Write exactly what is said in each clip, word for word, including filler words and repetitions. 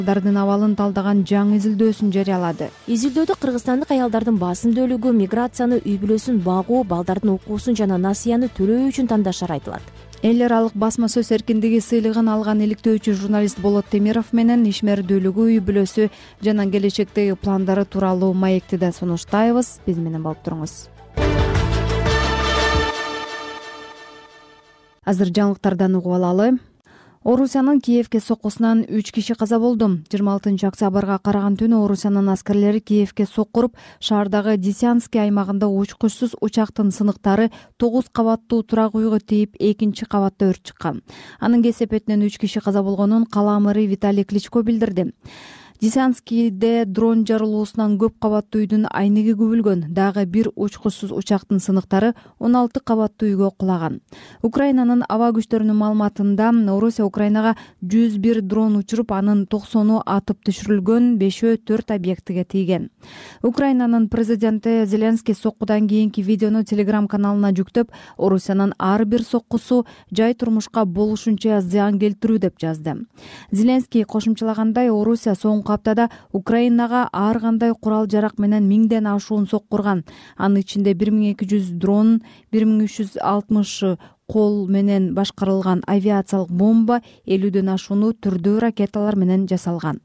Дардын абалын талдаган жаңы изилдөөсүн жарыялады. Изилдөөдө кыргызстандык аялдардын басым бөлүгү миграцияны, үй бүлөсүн багуу, балдардын окуусун жана насыяны төлөө үчүн тандашары айтылат. Эл аралык басма сөз эркиндиги сыйлыгын алган иликтөөчү журналист Болот Темиров менен ишмердүүлүгү, үй бүлөсү жана келечектеги пландары тууралуу маекти да сунуштайбыз. Биз менен болуп туруңуз. Азыр жаңылыктардан угуп алалы. Орусиянын Киевке соккусунан үч киши каза болду. жыйырма алтынчы октябрга караган түнү Орусиянын аскерлери Киевке соккуруп, шаардагы Десянский аймагында учкучсуз учактын сыныктары тогуз кабаттуу турак үйгө тийип, экинчи кабатта өрт чыккан. Анын кесепетинен үч киши каза болгонун кала мэрі Виталий Кличко билдирди. Десянскийде дрон жарылуусунан көп кабаттуу үйдүн айнеги күбүлгөн. Дагы бир учкучсуз учактын сыныктары он алты кабаттуу үйгө кулаган. Украинанын аба күчтөрүнүн маалыматында Орусия Украинага жүз бир дрон учуруп, анын токсону атып түшүрүлгөн, бешөө төрт объектиге тийген. Украинанын президенти Зеленский соккудан кийинки видеону Telegram каналына жүктөп, Орусиянын ар бир соккусу жай турмушка болушунча зыян келтирүү деп жазды. Зеленский кошумчалагандай, Орусия соңку аптада Украинага ар кандай курал жарак менен миңден ашуун соккурган. Анын ичинде бир миң эки жүз дрон, бир миң үч жүз алтымыш кол менен башкарылган авиациялык бомба, элүүдөн ашууну түрдүү ракеталар менен жасалган.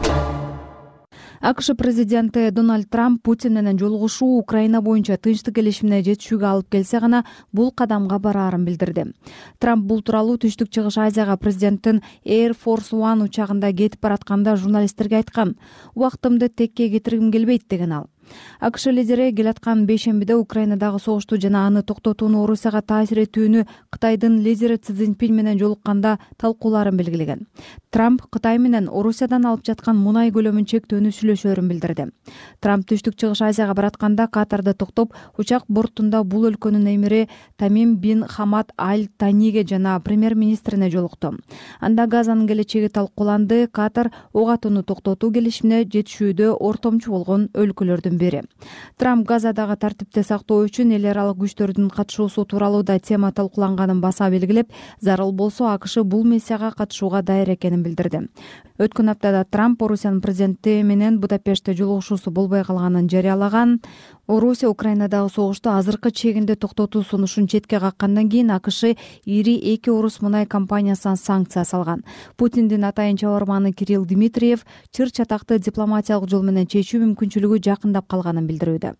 АКШ президенти Дональд Трамп Путин менен жолугушуу Украина боюнча тынчтык келишимине жетишүүгө алып келсе гана бул кадамга бараарын билдирди. Трамп бул тууралуу Түштүк Чыгыш Азияга президенттин Air Force One учагында кетип баратканда журналисттерге айткан. Убактымды текке кетиргим келбейт деген ал. АКШ лидери келаткан бейшембиде Украинадагы согушту жана аны токтотууну Орусияга таасир этүүнү Кытайдын лидери Си Цзиньпин менен жолукканда талкууларын белгилеген. Трамп Кытай менен Орусиядан алып жаткан мунай көлөмүн чектөөнү сүйлөшөөрүн билдирди. Трамп Түштүк Чыгыш Азияга баратканда Катарда токтоп, учак бортунда бул өлкөнүн эмири Тамим бин Хамад Аль Таниге жана премьер-министрине жолукту. Анда Газанын келечеги талкууланды. Катар ок атууну токтотуу келишимине жетишүүдө ортомчу болгон өлкөлөрдүн бири. Трамп Газадагы тартипти сактоо үчүн эл аралык күчтөрдүн катышуусу тууралуу да тема талкууланганын баса белгилеп, зарыл болсо АКШ бул миссияга катышууга даяр экенин билдирди. Өткөн аптада Трамп Орусиянын президенти менен Будапештте жолугушуусу болбой калганын жарыялаган. Орусия Украинадагы согушту азыркы чегинде токтотуу сунушун четке каккандан кийин АКШ ири эки орус мунай компаниясына санкция салган. Путиндин атайын чабарманы Кирилл Дмитриев чыр чатакты дипломатиялык жол менен чечүү мүмкүнчүлүгү жакындап калганын билдирүүдө.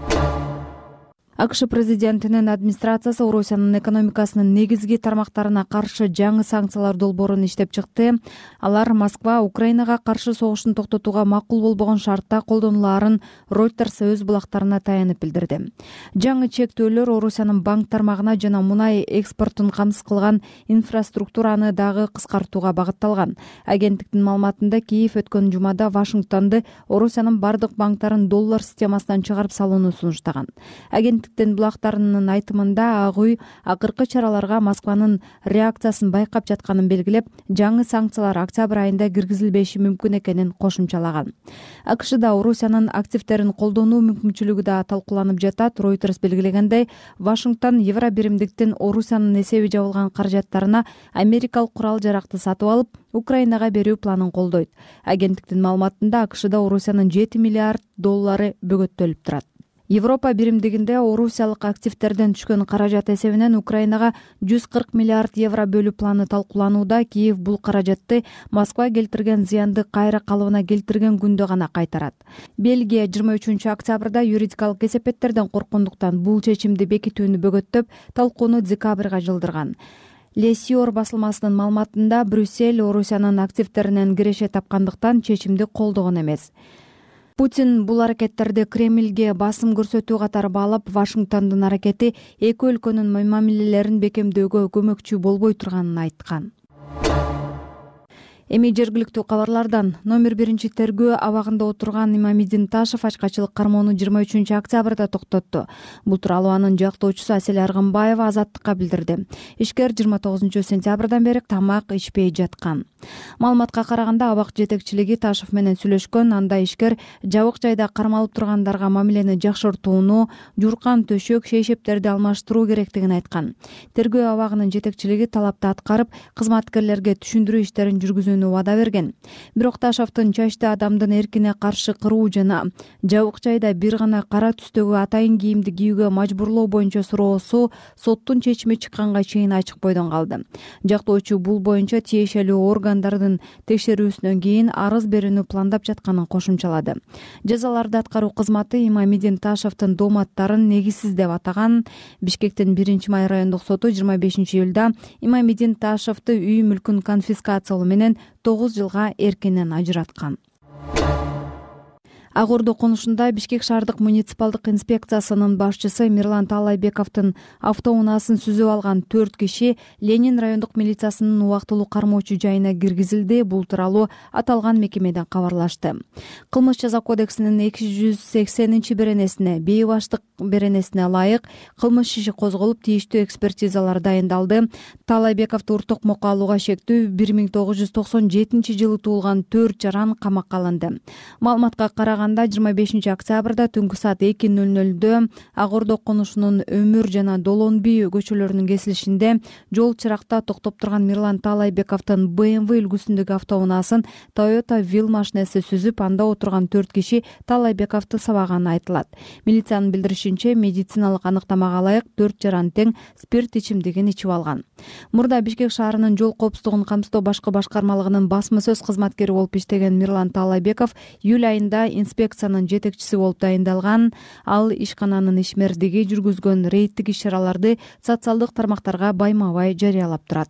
АКШ президентинин администрациясы Орусиянын экономикасынын негизги тармактарына каршы жаңы санкциялар долбоорун иштеп чыкты. Алар Москва Украинага каршы согуштун токтотууга макул болбогон шартта колдонулаарын Reuters өз булактарына таянып билдирди. Жаңы чектөөлөр Орусиянын банк тармагына жана мунай экспортун камсыз кылган инфраструктураны дагы кыскартууга багытталган. Агенттиктин маалыматында Киев өткөн жумада Вашингтонду Орусиянын бардык банктарын доллар системасынан чыгарып салууну сунуштаган. Агенттиктин булактарынын айтымында Ак үй акыркы чараларга Москванын реакциясын байкап жатканын белгилеп, жаңы санкциялар октябрь айында киргизилбеши мүмкүн экенин кошумчалаган. АКШда Орусиянын активдерин колдонуу мүмкүнчүлүгү да талкууланып жатат. Reuters белгилегендей, Вашингтон Евро биримдиктин Орусиянын эсеби жабылган каражаттарына америкалык курал жаракты сатып алып, Украинага берүү планын колдойт. Агенттиктин маалыматында АКШда Орусиянын жети миллиард доллары бөгөттөлүп турат. Европа биримдигинде орусиялык активдерден түшкөн каражат эсебинен Украинага жүз кырк миллиард евро бөлүү планы талкууланууда. Киев бул каражатты Москва келтирген зыянды кайра калыбына келтирген күндө гана кайтарат. Бельгия жыйырма үчүнчү октябрда юридикалык кесепеттерден корккондуктан бул чечимди бекитүүнү бөгөттөп, талкууну декабрга жылдырган. Лесиор басылмасынын маалыматында Брюссель Орусиянын активдеринен киреше тапкандыктан чечимди колдогон эмес. Путин бул аракеттерди Кремльге басым көрсөтүү катары баалап, Вашингтондун аракети эки өлкөнүн мамилелерин бекемдөөгө көмөкчү болбой турганын айткан. Эми жергиликтүү кабарлардан. Номер биринчи тергөө абагында отурган Имамидин Ташев ачкачылык кармоону жыйырма үчүнчү октябрда токтотту. Бул тууралуу анын жактоочусу Асель Аргынбаева Азаттыкка билдирди. Ишкер жыйырма тогузунчу сентябрдан бери тамак ичпей жаткан. Маалыматка караганда абак жетекчилиги Ташев менен сүйлөшкөн. Анда ишкер жабык жайда кармалып тургандарга мамилени жакшыртууну, журкан төшөк, шейшептерди алмаштыруу керектигин айткан. Тергөө абагынын жетекчилиги талапты аткарып, кызматкерлерге түшүндүрүү иштерин жүргүзүүнү өткөрүлгөнүн убада берген. Бирок Ташевдин чачты адамдын эркине каршы кыруу жана жабык жайда бир гана кара түстөгү атайын кийимди кийүүгө мажбурлоо боюнча суроосу соттун чечими чыкканга чейин ачык бойдон калды. Жактоочу бул боюнча тиешелүү органдардын текшерүүсүнөн кийин арыз берүүнү пландап жатканын кошумчалады. Жазаларды аткаруу кызматы Имамидин Ташевдин дооматтарын негизсиз деп атаган. Бишкектин биринчи май райондук соту жыйырма бешинчи июлда Имамидин Ташевди үй мүлкүн конфискациялоо менен тогуз жылга эркинен ажыраткан. Ак Ордо конушунда Бишкек шаардык муниципалдык инспекциясынын башчысы Мирлан Таалайбековдун автоунаасын сүзүп алган төрт киши Ленин райондук милициясынын убактылуу кармоочу жайына киргизилди. Бул тууралуу аталган мекемеден кабарлашты. Кылмыш жаза кодексинин эки жүз сексенинчи беренесине, бейбаштык беренесине ылайык кылмыш иши козголуп, тийиштүү экспертизалар дайындалды. Таалайбековду Уртокмокко алууга шектүү бир миң тогуз жүз токсон жетинчи жылы туулган төрт жаран камакка алынды. Маалыматка караганда жыйырма бешинчи октябрда түнкү саат эки ноль нольдө Ак Ордо конушунун Өмүр жана Долон би көчөлөрүнүн кесилишинде жол чыракта токтоп турган Мирлан Таалайбековдун бэ эм вэ үлгүсүндөгү автоунаасын Toyota Will машинеси сүзүп, анда отурган төрт киши Таалайбековду сабаганы айтылат. Милициянын билдиришинче, медициналык аныктамага ылайык төрт жаран тең спирт ичимдигин ичип алган. Мурда Бишкек шаарынын жол коопсуздугун камсыздоо башкы башкармалыгынын басма сөз кызматкери болуп иштеген Мирлан Таалайбеков июль айында инспекциянын жетекчиси болуп дайындалган. Ал ишкананын ишмердиги жүргүзгөн рейдтик иш-чараларды социалдык тармактарга байма-бай жарыялап турат.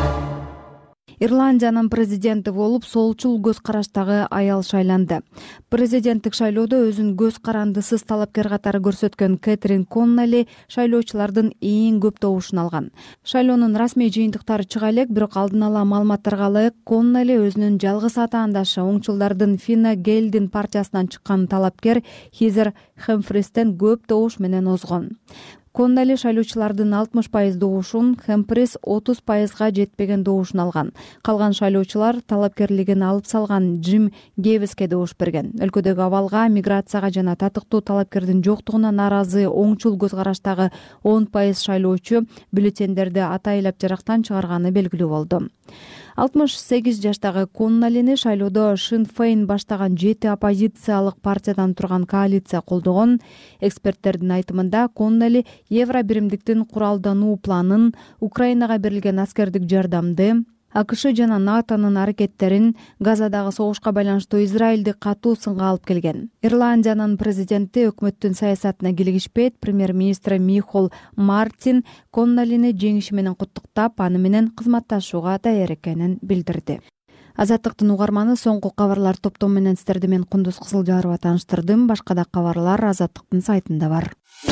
Ирландиянын президенти болуп солчул көз караштагы аял шайланды. Президенттик шайлоодо өзүн көз карандысыз талапкер катары көрсөткөн Кэтрин Коннелли шайлоочулардын эң көп добушун алган. Шайлоонун расмий жыйынтыктары чыга элек, бирок алдын ала маалыматтарга ылайык Коннелли өзүнүн жалгыз атаандашы оңчулдардын Фина Гейлдин партиясынан чыккан талапкер Хизер Хэмфристен көп добуш менен озгон. Коннелли шайлоочулардын алтымыш пайыз добушун, Хэмфрис отуз пайызга жетпеген добушун алган. Калган шайлоочулар талапкерлигин алып салган Джим Гевиске добуш берген. Өлкөдөгү абалга, миграцияга жана татыктуу талапкердин жоктугуна нааразы оңчул көз караштагы он пайыз шайлоочу бюллетендерди атайлап жарактан чыгарганы белгилүү болду. алтымыш сегиз жаштагы Коннеллини шайлоодо Шин Фейн баштаган жети оппозициялык партиядан турган коалиция колдогон. Эксперттердин айтымында Коннелли евро биримдиктин куралдануу планын, Украинага берилген аскердик жардамды, АКШ жана НАТОнун аракеттерин, Газадагы согушка байланыштуу Израилди катуу сынга алып келген. Ирландиянын президенти өкмөттүн саясатына килигишпейт. Премьер-министри Михол Мартин Коннеллини жеңиши менен куттуктап, аны менен кызматташууга даяр экенин билдирди. Азаттыктын угарманы, соңку кабарлар топтому менен сиздерди мен Кундуз Кызылжарова тааныштырдым. Башка да кабарлар Азаттыктын сайтында бар.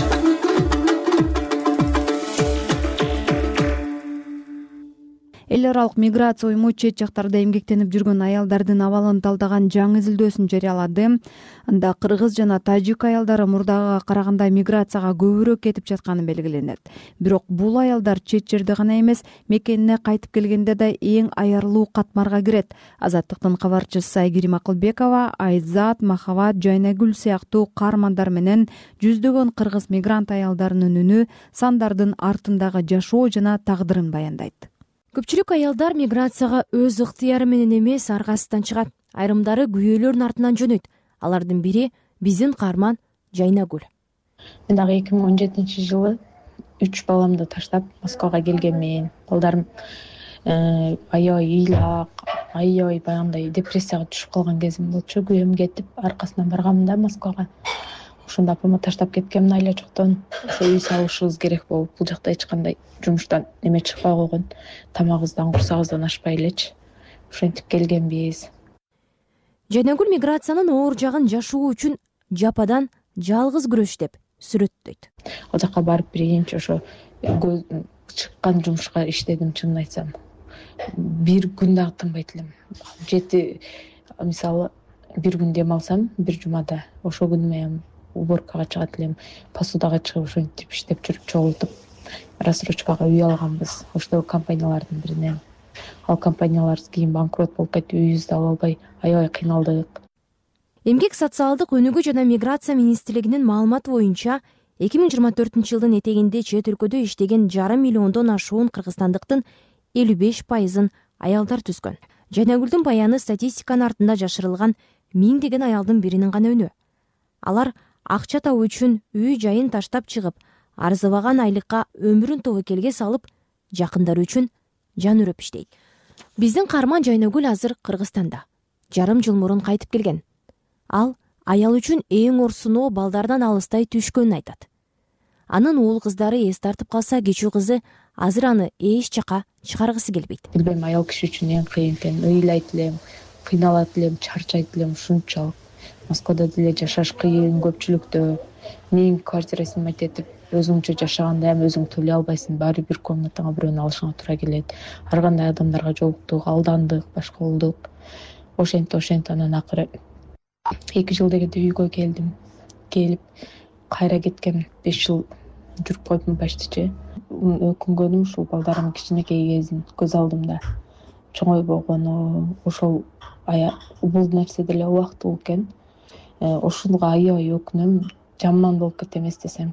Эл аралык миграция уюму чет жактарда эмгектенип жүргөн аялдардын абалын талдаган жаңы изилдөөсүн жарыялады. Анда кыргыз жана тажик аялдары мурдагыга караганда миграцияга көбүрөөк кетип жатканы белгиленет. Бирок бул аялдар чет жерде гана эмес, мекенине кайтып келгенде да эң аярлуу катмарга кирет. Азаттыктын кабарчысы Айгерим Акылбекова Айзат, Махабат, Жайнагүл сыяктуу каармандар менен жүздөгөн кыргыз мигрант аялдарынын үнү, сандардын артындагы жашоо жана тагдырын баяндайт. Көпчүлүк аялдар миграцияга өз ыктыяры менен эмес, аргасыздан чыгат. Айрымдары күйөөлөрүнүн артынан жөнөйт. Алардын бири биздин каарман Жайнагүл. Мен дагы эки миң он жетинчи жылы үч баламды таштап Москвага келгенмин. Балдарым аябай ыйлак, аябай баягындай депрессияга түшүп калган кезим болчу. Күйөөм кетип, аркасынан барганмын да Москвага. Ошондо апама таштап кеткем айла жоктон. Ошо үй салышыбыз керек болуп, бул жакта эч кандай жумуштан эме чыкпай койгон. Тамагыбыздан, курсагыбыздан ашпай элечи. Ошентип келгенбиз. Жайнагүл миграциянын оор жагын жашоо үчүн жападан жалгыз күрөш деп сүрөттөйт. Ал жака барып биринчи ошо чыккан жумушка иштедим, чынын айтсам. Бир күн дагы тынбайт элем. Жети, мисалы, бир күн дем алсам, бир жумада ошо күнү мен уборкага чыгат элем, посудага чыгып ошентип иштеп жүрүп чогултуп, рассрочкага үй алганбыз ошол компаниялардын биринен. Ал компаниялар кийин банкрот болуп кетип, үйүбүздү ала албай аябай кыйналдык. Эмгек социалдык өнүгүү жана миграция министрлигинин маалыматы боюнча эки миң жыйырма төртүнчү жылдын этегинде чет өлкөдө иштеген жарым миллиондон ашуун кыргызстандыктын элүү беш пайызын аялдар түзгөн. Жайнагүлдүн баяны статистиканын артында жашырылган миңдеген аялдын биринин гана үнү. Алар акча табуу үчүн үй жайын таштап чыгып, арзыбаган айлыкка өмүрүн тобокелге салып, жакындары үчүн жан үрөп иштейт. Биздин каарман Жайнагүл азыр Кыргызстанда. Жарым жыл мурун кайтып келген. Ал аял үчүн эң орсуноо балдардан алыстай түшкөнүн айтат. Анын уул кыздары эс тартып калса, кичүү кызы азыр аны эч жака чыгаргысы келбейт. Билбейм, аял киши үчүн эң кыйын экен. Ыйлайт элем, кыйналат элем, чарчайт элем ушунчалык. Москвада деле жашаш кыйын, көпчүлүктө менин квартира снимать этип өзүңчө жашаганда эми өзүң төлөй албайсың, баары бир комнатаңа бирөөнү алышыңа туура келет. Ар кандай адамдарга жолуктук, алдандык, башка болдук. Ошентип ошентип анан акыры эки жыл дегенде үйгө келдим. Келип кайра кеткем. беш жыл жүрүп койдум почти. Өкүнгөнүм ушул балдарым кичинекей кезин көз алдымда чоңой болгону, ошол бул нерсе деле убактылуу экен. Ошонго аябай өкүнөм, жаман болуп кетем эстесем.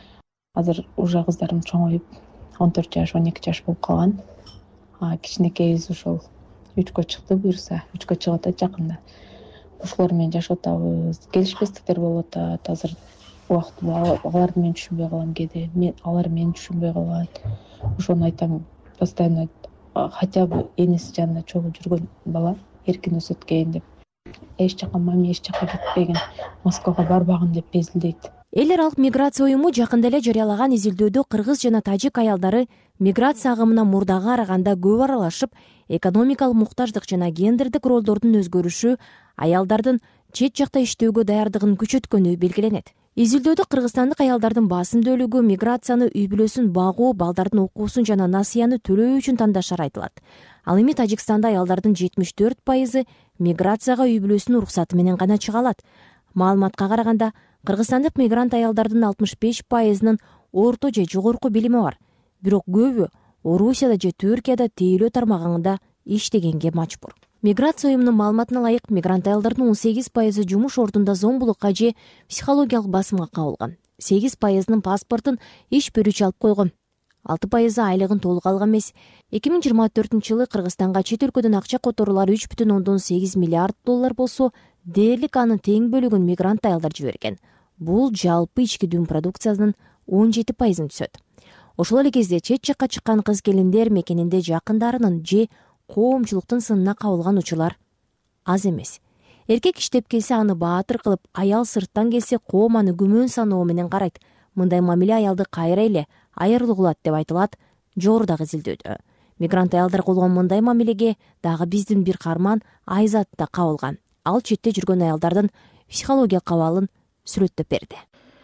Азыр уже кыздарым чоңоюп, он төрт жаш, он эки жаш болуп калган. Кичинекейбиз ошол үчкө чыкты, буюрса, үчкө чыгып атат жакында. Ошолор менен жашап атабыз. Келишпестиктер болуп атат. Азыр убактылуу аларды мен түшүнбөй калам кээде. Мен алар мени түшүнбөй калат. Ошону айтам постоянно, хотя бы энеси жанында чогуу жүргөн бала эркин өсөт экен деп. Эч жака мами эч жака кетпеген, Москвага барбагын деп безилдейт. Эл аралык миграция уюму жакында эле жарыялаган изилдөөдө кыргыз жана тажик аялдары миграция агымына мурдага караганда көп аралашып, экономикалык муктаждык жана гендердик ролдордун өзгөрүшү аялдардын чет жакта иштөөгө даярдыгын күчөткөнү белгиленет. Изилдөөдө кыргызстандык аялдардын басым бөлүгү миграцияны үй бүлөсүн багуу, балдардын окуусун жана насыяны төлөө үчүн тандашары айтылат. Ал эми Тажикстанда аялдардын жетимиш төрт пайызы миграцияга үй бүлөсүнүн уруксаты менен гана чыга алат. Маалыматка караганда, кыргызстандык мигрант аялдардын алтымыш беш пайызынын орто же жогорку билими бар. Бирок көбү Орусияда же Түркияда тейлөө тармагында иштегенге мажбур. Миграция уюмунун маалыматына ылайык, мигрант аялдардын он сегиз пайызы жумуш ордунда зомбулукка же психологиялык басымга кабылган. сегиз пайызынын паспортун иш берүүчү алып койгон. алты пайызы айлыгын толук алган эмес. эки миң жыйырма төртүнчү жылы Кыргызстанга чет өлкөдөн акча которуулар үч бүтүн ондон сегиз миллиард доллар болсо, дээрлик анын тең бөлүгүн мигрант аялдар жиберген. Бул жалпы ички дүң продукциясынын он жети пайызын түзөт. Ошол эле кезде чет жакка чыккан кыз келиндер мекенинде жакындарынын же коомчулуктун сынына кабылган учурлар аз эмес. Эркек иштеп келсе, аны баатыр кылып, аял сырттан келсе, коом аны күмөн саноо менен карайт. Мындай мамиле аялды кайра эле айырылуу кылат деп айтылат жогорудагы изилдөөдө. Мигрант аялдар болгон мындай мамилеге дагы биздин бир каарман Айзат да кабылган. Ал четте жүргөн аялдардын психологиялык абалын сүрөттөп берди.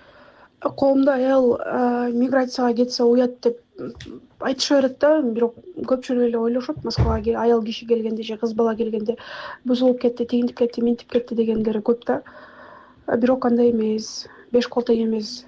Коомдо аял миграцияга кетсе уят деп айтыша берет да, бирок көпчүлүк эле ойлошот, Москвага аял киши келгенде же кыз бала келгенде бузулуп кетти, тигинтип кетти, минтип кетти дегендери көп да. Бирок андай эмес, беш кол тең эмес.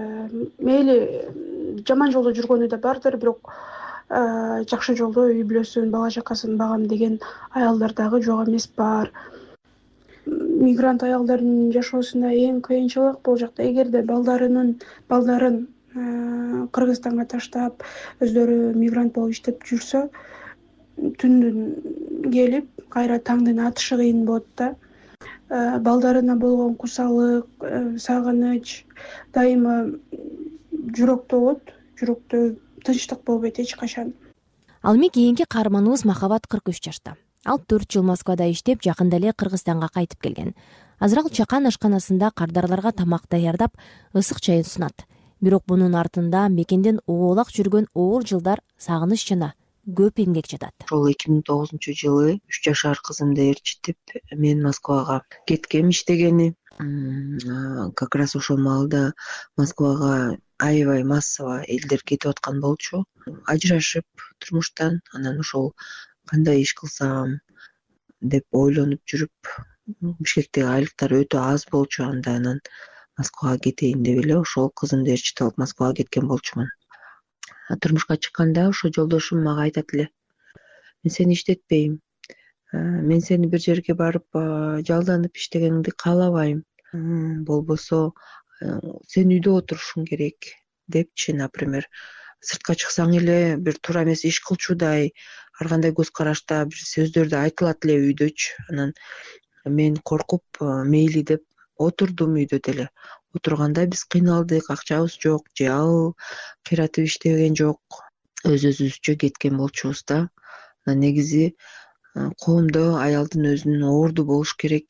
Мейли жаман жолдо жүргөнү да бардыр, бирок жакшы жолдо үй бүлөсүн, бала чакасын багам деген аялдар дагы жок эмес бар. Мигрант аялдардын жашоосунда эң кыйынчылык бул жакта, эгерде балдарынын балдарын Кыргызстанга таштап, өздөрү мигрант болуп иштеп жүрсө, түндүн келип, кайра таңдын атышы кыйын болот да. Балдарына болгон курсалык, сагыныч дайыма жүрөктө болот, жүрөктө тынчтык болбойт эч качан. Ал эми кийинки каарманыбыз Махабат кырк үч жашта. Ал төрт жыл Москвада иштеп, жакында эле Кыргызстанга кайтып келген. Азыр ал чакан ашканасында кардарларга тамак даярдап, ысык чайын сунат. Бирок бунун артында мекенден оолак жүргөн оор жылдар сагыныч жана көп эмгек жатат. Ошол эки миң тогузунчу жылы үч жашар кызымды ээрчитип, мен Москвага кеткем иштегени. Как раз ошол маалда Москвага аябай массово элдер кетип аткан болчу. Ажырашып турмуштан, анан ошол кандай иш кылсам деп ойлонуп жүрүп, Бишкектеги айлыктар өтө аз болчу, анда анан Москвага кетейин деп эле ошол кызымды ээрчитип алып Москвага кеткен болчумун. Турмушка чыкканда ошо жолдошум мага айтат эле: "Мен сени иштетпейм. Мен сени бир жерге барып жалданып иштегениңди каалабайм. Болбосо сен үйдө отурушуң керек" депчи, например, сыртка чыксаң эле бир туура эмес иш кылчудай, ар кандай көз карашта бир сөздөр да айтылат эле үйдөчү. Анан мен коркуп мейли деп отурдум үйдө деле. Отурганда биз кыйналдык, акчабыз жок, же ал кыйратып иштеген жок, өз өзүбүзчө кеткен болчубуз да. Негизи коомдо аялдын өзүнүн орду болуш керек.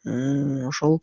Ошол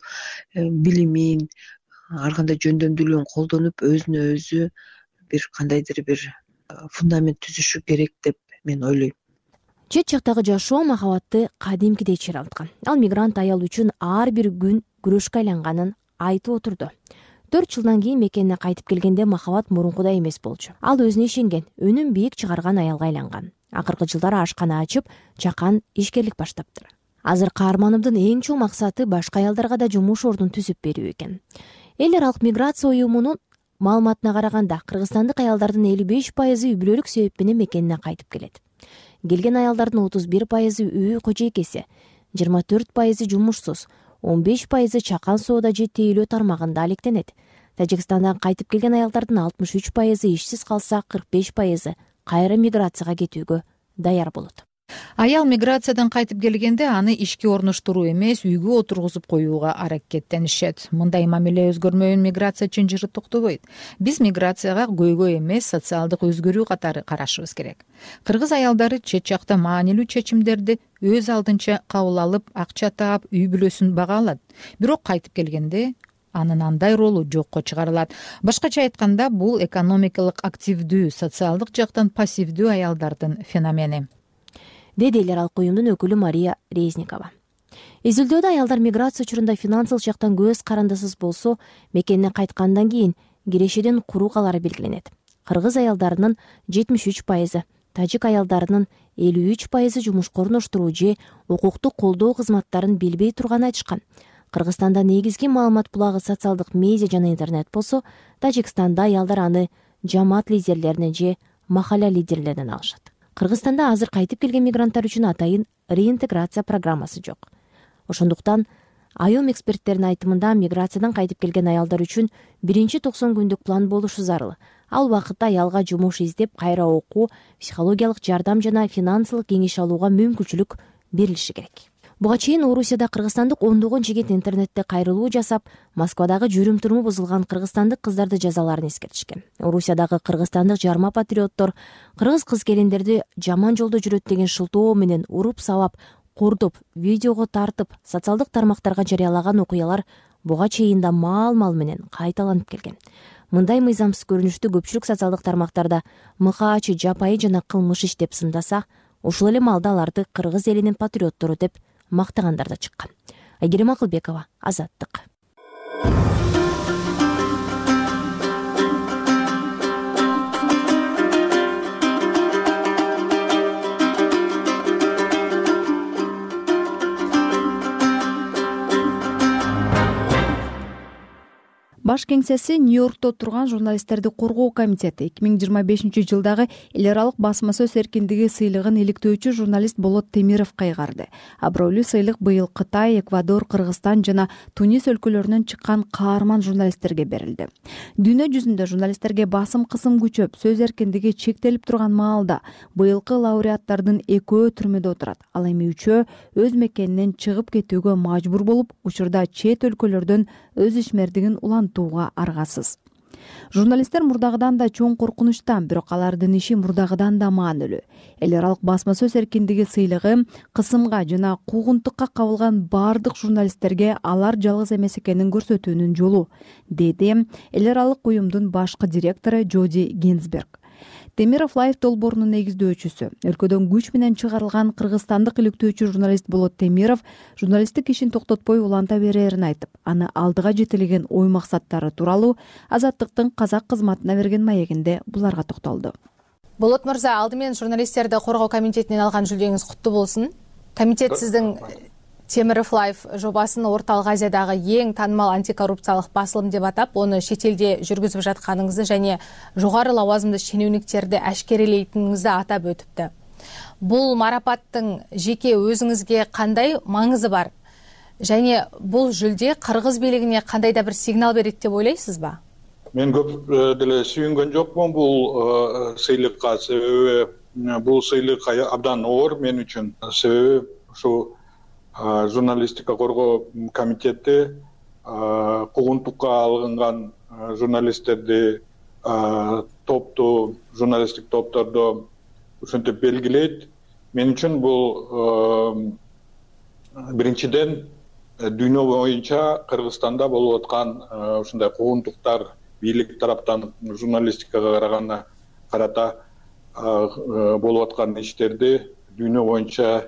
билимин, ар кандай жөндөмдүүлүгүн колдонуп, өзүнө өзү бир кандайдыр бир фундамент түзүшү керек деп мен ойлойм. Чет жактагы жашоо махабатты кадимкидей чыйралткан. Ал мигрант аял үчүн ар бир күн күрөшкө айланганын айтып отурду. төрт жылдан кийин мекенине кайтып келгенде махабат мурункудай эмес болчу. Ал өзүнө ишенген, өнүм бийик чыгарган аялга айланган. Акыркы жылдары ашкана ачып, чакан ишкерлик баштаптыр. Азыр каарманымдын эң чоң максаты башка аялдарга да жумуш ордун түзүп берүү экен. Эл аралык миграция уюмунун маалыматына караганда, кыргызстандык аялдардын элүү беш пайызы үй бүлөлүк себеп менен мекенине кайтып келет. Келген аялдардын отуз бир пайызы үй кожойкеси, жыйырма төрт пайызы жумушсуз, он беш пайызы чакан соода же тейлөө тармагында алектенет. Тажикстандан кайтып келген аялдардын алтымыш үч пайызы ишсиз калса, кырк беш пайызы кайра миграцияга кетүүгө даяр болот. Аял миграциядан кайтып келгенде аны ишке орноштуруу эмес, үйгө отургузуп коюуга аракеттенишет. Мындай мамиле өзгөрмөйүн миграция чынжыры токтобойт. Биз миграцияга көйгөй эмес, социалдык өзгөрүү катары карашыбыз керек. Кыргыз аялдары чет жакта маанилүү чечимдерди өз алдынча кабыл алып, акча таап, үй бүлөсүн бага алат. Бирок кайтып келгенде анын андай ролу жокко чыгарылат. Башкача айтканда, бул экономикалык активдүү, социалдык жактан пассивдүү аялдардын феномени, деди эл аралык уюмдун өкүлү Мария Резникова. Изилдөөдө аялдар миграция учурунда финансылык жактан көз карандысыз болсо, мекенине кайткандан кийин кирешеден куруугалары белгиленет. Кыргыз аялдарынын жетимиш үч пайызы, тажик аялдарынын элүү үч пайызы жумушка орноштуруу же укуктук колдоо кызматтарын билбей турганын айтышкан. Кыргызстанда негизги маалымат булагы социалдык медиа жана интернет болсо, Тажикстанда аялдар аны жамаат лидерлеринен же махалла лидерлеринен алышат. Кыргызстанда азыр кайтып келген мигранттар үчүн атайын реинтеграция программасы жок. Ошондуктан айом эксперттеринин айтымында миграциядан кайтып келген аялдар үчүн биринчи токсон күндүк план болушу зарыл. Ал убакытта аялга жумуш издеп, кайра окуу, психологиялык жардам жана финансылык кеңеш алууга мүмкүнчүлүк берилиши керек. Буга чейин Орусияда кыргызстандык ондогон жигит интернетте кайрылуу жасап, Москвадагы жүрүм-туруму бузулган кыргызстандык кыздарды жазаларын эскертишкен. Орусиядагы кыргызстандык жарма патриоттор кыргыз кыз-келиндерди жаман жолдо жүрөт деген шылтоо менен уруп-сабап, кордоп, видеого тартып, социалдык тармактарга жарыялаган окуялар буга чейин да маал-мал менен кайталанып келген. Мындай мыйзамсыз көрүнүштү көпчүлүк социалдык тармактарда мыкаачы, жапайы жана кылмыш иш деп сындаса, ушул эле маалда аларды кыргыз элинин патриоттору деп мактагандар да чыккан. Айгерим Акылбекова, Азаттык. Баш кеңсеси Нью-Йоркто турган журналисттерди коргоо комитети эки миң жыйырма бешинчи жылдагы эл аралык басма сөз эркиндиги сыйлыгын иликтөөчү журналист Болот Темировго кайгарды. Абройлуу сыйлык быйыл Кытай, Эквадор, Кыргызстан жана Тунис өлкөлөрүнөн чыккан каарман журналисттерге берилди. Дүйнө жүзүндө журналисттерге басым кысым күчөп, сөз эркиндиги чектелип турган маалда быйылкы лауреаттардын экөө түрмөдө отурат. Ал эми үчөө өз мекенинен чыгып кетүүгө мажбур болуп, учурда чет өлкөлөрдөн өз ишмердигин улантууга аргасыз. Журналисттер мурдагыдан да чоң коркунучтан, бирок алардын иши мурдагыдан да маанилүү. Эл аралык басма сөз эркиндиги сыйлыгы кысымга жана куугунтукка кабылган бардык журналисттерге алар жалгыз эмес экенин көрсөтүүнүн жолу, деди эл аралык уюмдун башкы директору Джоди Гинзберг. Темиров Лайф долбоорунун негиздөөчүсү, өлкөдөн күч менен чыгарылган кыргызстандык иликтөөчү журналист Болот Темиров журналисттик ишин токтотпой уланта берерин айтып, аны алдыга жетелеген ой максаттары тууралуу Азаттыктын казак кызматына берген маегинде буларга токтолду. Болот мырза, алды менен журналисттерди коргоо комитетинен алган жүлдөгүңүз куттуу болсун. Комитет сиздин Темиров Лайф жобасын Орталык Азиядагы эң таанымал антикоррупциялык басылым деп атап, оны чет элде жүргүзүп жатканыңызды және жогору лауазымды шенеуниктерди ашкерелейтиниңизди атап өтүптү. Бул марапаттын жеке өзүңүзгө кандай маңызы бар? Және бул жүлде кыргыз бийлигине кандай да бир сигнал берет деп ойлойсузбу? мен көп деле сүйүнгөн жокмун бул сыйлыкка, себеби бул сыйлык абдан оор мен үчүн. Себеби ушу журналистика коргоо комитети куугунтукка алынган журналисттерди, топту, журналисттик топторду ушинтип белгилейт. Мен үчүн бул биринчиден дүйнө боюнча Кыргызстанда болуп аткан ушундай куугунтуктар бийлик тараптан журналистикага караганда карата болуп аткан иштерди дүйнө боюнча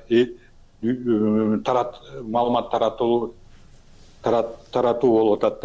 тарат маалымат таратуу таратуу болуп атат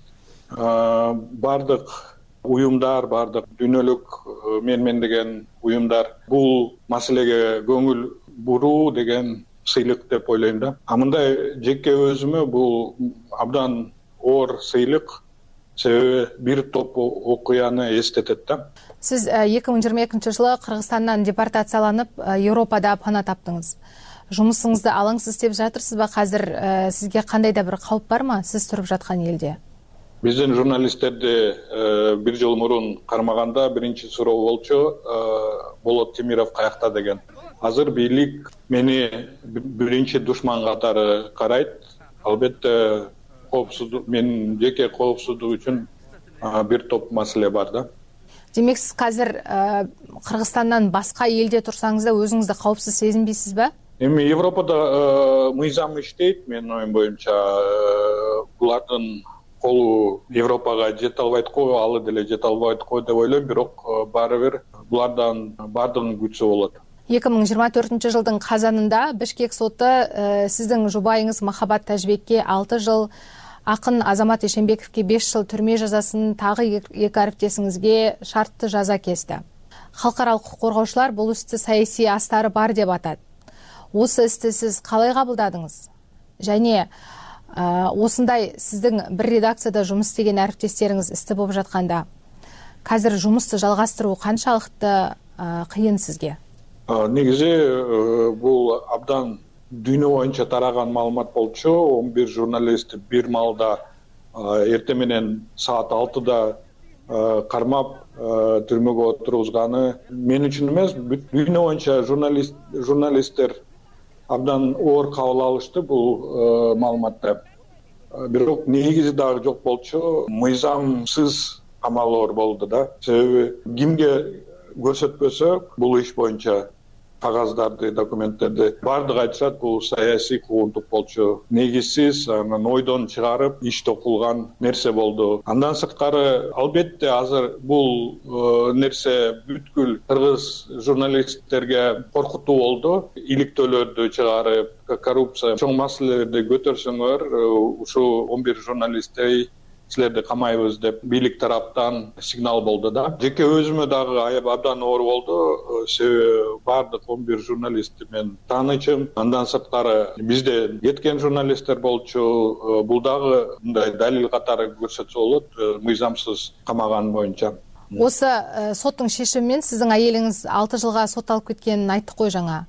да. Бардык уюмдар, бардык дүйнөлүк менмендеген уюмдар бул маселеге көңүл буруу деген сыйлык деп ойлойм да. А мындай жеке өзүмө бул абдан оор сыйлык, себеби бир топ окуяны эстетет да. Сиз эки миң жыйырма экинчи жылы Кыргызстандан депортацияланып, Европада пана таптыңыз. Жумусуңузду алаңсыз деп жатырсызбы? Азыр сизге кандай да бир кауп бармы сиз туруп жаткан элде? Биздин журналисттерди бир жыл мурун кармаганда биринчи суроо болчу, Болот Темиров каякта деген. Азыр бийлик мени биринчи душман катары карайт. Албетте коопсуздук, менин жеке коопсуздук үчүн бир топ маселе бар да. Демек сиз азыр Кыргызстандан башка элде турсаңыз да өзүңүздү каопсуз сезинбейсизби? Эми Европада мыйзам иштейт, менин оюм боюнча. Булардын колу Европага жете албайт го, алы деле жете албайт го деп ойлойм, бирок баары бир булардан бардыгын күтсө болот. эки миң жыйырма төртүнчү жылдын казанында Бишкек соту сиздин жубайыңыз Махабат Тажбекке алты жыл, акын Азамат Ишенбековке беш жыл түрмө жазасын, тагы эки ариптесиңизге шартты жаза кести. Халкаралык укук коргоочулар бул істі саясий астары бар деп атат. Осы істі сиз калай кабылдадыңыз? Және осындай сиздин бир редакцияда жумус істеген ариптестериңиз істі болуп жатканда, азыр жумусту жалгастыруу канчалыкты кыйын сизге? Негизи бул абдан дүйнө боюнча тараган маалымат болчу. он бир журналист бир маалда эртең менен саат алтыда кармап түрмөгө отургузганы мен үчүн эмес, дүйнө боюнча журналист журналисттер абдан оор кабыл алышты бул маалыматты. Бирок негизи дагы жок болчу. Мыйзамсыз камалоор болду да. Себеби кимге көрсөтпөсөк бул иш боюнча кагаздарды, документтерди бардыгы айтышат, бул саясий куугунтук болчу. Негизсиз, анан ойдон чыгарып иште кылган нерсе болду. Андан сырткары албетте азыр бул нерсе бүткүл кыргыз журналисттерге коркутуу болду. Иликтөөлөрдү чыгарып, коррупция чоң маселелерди көтөрсөңөр, ушу он бир журналисттей силерди камайбыз деп бийлик тараптан сигнал болду да. Жеке өзүмө дагы абдан оор болду. Себеби бардык он бир журналистти мен таанычым. Андан сырткары бизде кеткен журналисттер болчу. Бул дагы мындай далил катары көрсөтсө болот, мыйзамсыз камаган боюнча. Осы соттун шешими менен сиздин айелиңиз алты жылга сотталып кеткенин айттык кой жаңа.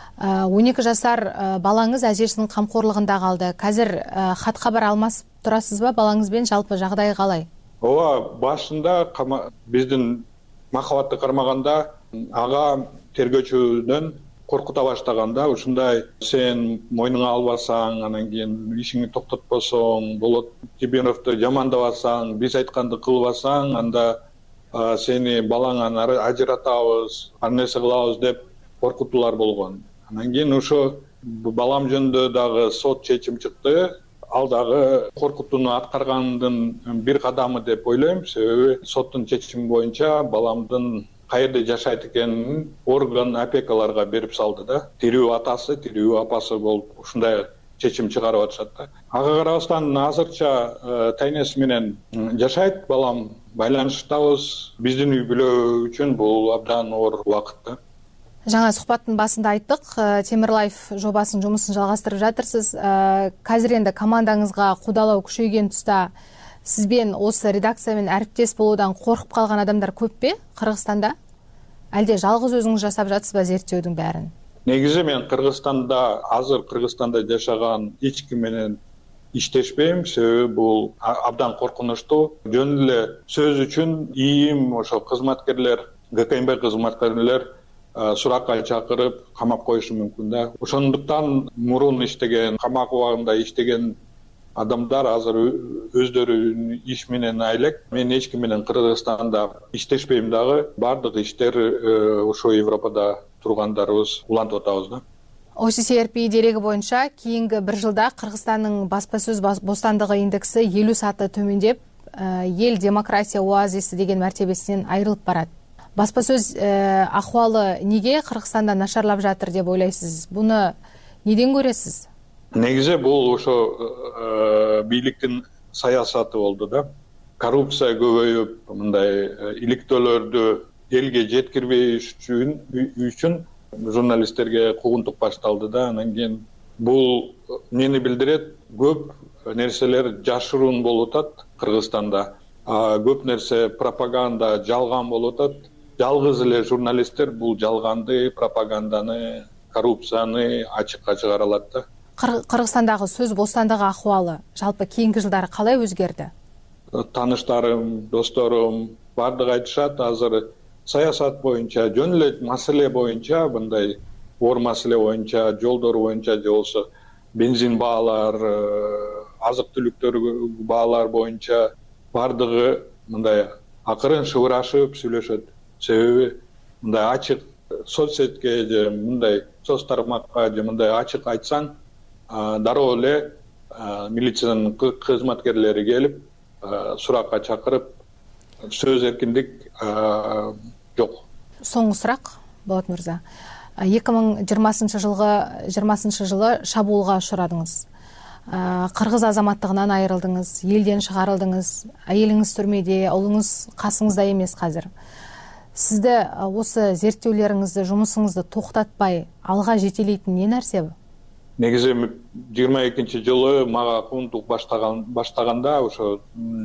он эки жашар балаңыз ажесинин камкорлугунда калды. Азыр хат кабар алмасып турасызбы балаңызбен, жалпы жагдайы калай? Ооба, башында биздин Махабатты кармаганда ага тергөөчүдөн коркута баштаганда, ушундай сен мойнуңа албасаң, анан кийин ишиңди токтотпосоң, Болот Темировду жамандабасаң, биз айтканды кылбасаң, анда сени балаңан ажыратабыз, ар нерсе кылабыз деп коркутуулар болгон. Анан кийин ошо балам жөнүндө дагы сот чечим чыкты. Ал дагы коркутууну аткаргандын бир кадамы деп ойлойм. Себеби соттун чечими боюнча баламдын каерде жашайт экенин орган опекаларга берип салды да. Тирүү атасы, тирүү апасы болуп ушундай чечим чыгарып атышат да. Ага карабастан азырча тайнеси менен жашайт балам, байланыштабыз. Биздин үй бүлө үчүн бул абдан оор убакыт да. Жаңа сухбаттын басында айттык, Темирлайф жобасынын жумусун жалгастырып жатырсыз. Азыр энди командаңызга кудалоо күчөйгөн туста сизбен осы редакция менен ариптес болуудан коркуп калган адамдар көппү Кыргызстанда? Алде жалгыз өзүңүз жасап жатсызбы зерттөөдүн баарын? Негизи мен Кыргызстанда, азыр Кыргызстанда жашаган эч ким менен иштешпейм, себеби бул абдан коркунучтуу. Жөн эле сөз үчүн ИИМ ошо кызматкерлер, ГКМБ кызматкерлер суракка чакырып камап коюшу мүмкүн да. Ошондуктан мурун иштеген, камак убагында иштеген адамдар азыр өздөрүнүн иш менен айлек. Мен эч ким менен Кыргызстанда иштешпейм дагы. Баардык иштер ошо Европада тургандарыбыз улантып атабыз да. о си си эр пи дерегі боюнча кийинки бир жылда Кыргызстандын баспа сөз бостандыгы индекси элүү саты төмөндөп, эл демократия оазиси деген мартебесинен айрылып барат. Баспа сөз акыбалы неге Кыргызстанда нашарлап жатыр деп ойлойсуз? Буну неден көрөсүз? Негизи бул ошо бийликтин саясаты болду да. Коррупция көбөйүп, мындай иликтөөлөрдү элге жеткирбей үчүн журналисттерге куугунтук башталды да. Анан кийин бул эмнени билдирет? Көп нерселер жашыруун болуп атат Кыргызстанда. Көп нерсе пропаганда, жалган болуп атат. Жалгыз эле журналисттер бул жалганды, пропаганданы, коррупцияны ачыкка чыгара алат да. Кыргызстандагы сөз бостандыгы акыбалы жалпы кийинки жылдары калай өзгөрдү? Тааныштарым, досторум баардыгы айтышат, азыр саясат боюнча, жөн эле маселе боюнча, мындай оор маселе боюнча, жолдор боюнча же болбосо бензин баалар, азык түлүктөр баалар боюнча баардыгы мындай акырын шыбырашып сүйлөшөт. Себеби мындай ачык соцсетке же мындай соц тармакка же мындай ачык айтсаң, дароо эле милициянын кызматкерлери келип суракка чакырып, сөз эркиндик жок. Соңку сурак, Болот мырза. эки миң жыйырмасынчы жылгы жыйырмасынчы жылы шабуулга учурадыңыз. Кыргыз азаматтыгынан айрылдыңыз, элден чыгарылдыңыз, айылыңыз түрмөдө, улуңуз касыңызда эмес казыр. Сизде осы зерттөөлөрүңүздү, жумусуңузду токтотпай алга жетелейтин эмне нерсе? Негизи жыйырма экинчи жылы мага куугунтук баштаганда ошо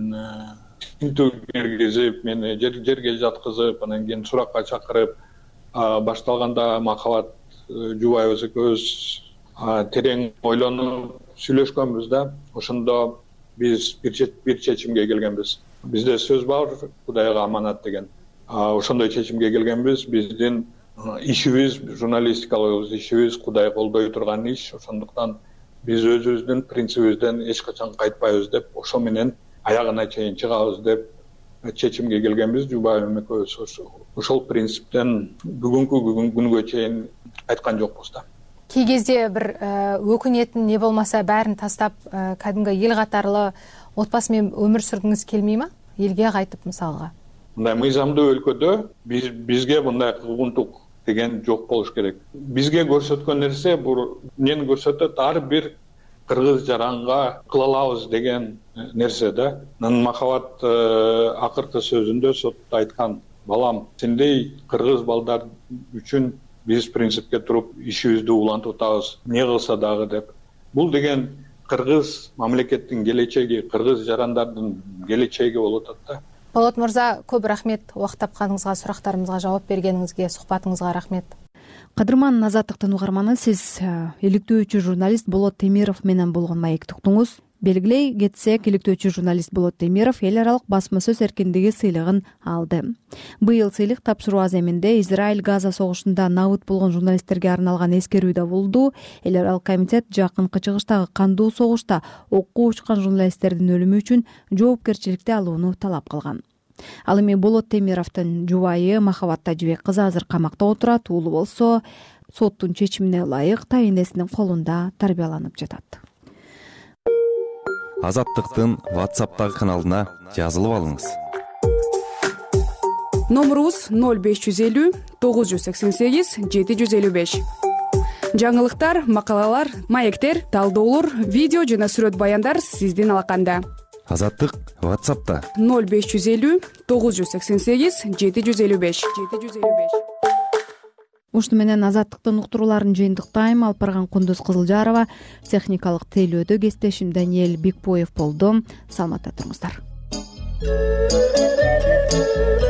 тинтүү киргизип, мени жерге жаткызып, анан кийин суракка чакырып башталганда Махабат Жубаева экөөбүз терең ойлонуп сүйлөшкөнбүз да. Ошондо биз бир чечимге келгенбиз. Бизде сөз бар, Кудайга аманат деген. Ошондой чечимге келгенбиз. Биздин ишибиз, журналистикалык ишибиз Кудай колдой турган иш. Ошондуктан биз өзүбүздүн принцибибизден эч качан кайтпайбыз деп, ошо менен аягына чейин чыгабыз деп чечимге келгенбиз. Жубаева экөөбүз ошол принциптен бүгүнкү күнгө чейин айткан жокпуз да. Кей кезде бир өкүнетін не болмаса бәрін тастап, кәдімгі ел қатарлы отбасы мен өмір сүргіңіз келмей ма? Елге қайтып мысалға? Мындай мыйзамдуу өлкөдө биз бизге мындай куугунтук деген жок болуш керек. Бизге көрсөткөн нерсе бул эмнени көрсөтөт? Ар бир кыргыз жаранга кыла алабыз деген нерсе да. Махабат акыркы сөзүндө сотто айткан: балам, сендей кыргыз балдар үчүн биз принципке туруп ишибизди улантып атабыз, эмне кылса дагы деп. Бул деген кыргыз мамлекеттин келечеги, кыргыз жарандардын келечеги болуп атат да. Болот мырза, көп рахмет убакыт тапканыңызга, сурактарымызга жооп бергениңизге, сухбатыңызга рахмет. Кадырман Азаттыктын угарманы, сиз иликтөөчү журналист Болот Темиров менен болгон маекти уктуңуз. Белгилей кетсек, иликтөөчү журналист Болот Темиров эл аралык басма сөз эркиндиги сыйлыгын алды. Быйыл сыйлык тапшыруу аземинде Израиль-Газа согушунда набыт болгон журналисттерге арналган эскерүү да болду. Эл аралык комитет жакынкы чыгыштагы кандуу согушта окко учкан журналисттердин өлүмү үчүн жоопкерчиликти алууну талап кылган. Ал эми Болот Темировдун жубайы Махабат Тажибек кызы азыр камакта отурат, уулу болсо соттун чечимине ылайык тайынесинин колунда тарбияланып жатат. Азаттыктын WhatsApp'тагы каналына жазылып алыңыз. Номерубуз ноль беш жүз элүү тогуз жүз сексен сегиз жети жүз элүү беш. Жаңылыктар, макалалар, маектер, талдоолор, видео жана сүрөт баяндар сиздин алаканда. Азаттык WhatsApp'та ноль беш жүз элүү тогуз жүз сексен сегиз жети жүз элүү беш. Ушуну менен Азаттыктын уктурууларын жыйынтыктайм. Алып барган Кундуз Кызылжарова, техникалык тейлөөдө кесиптешим Даниэль Бикбоев болду. Саламатта туруңуздар.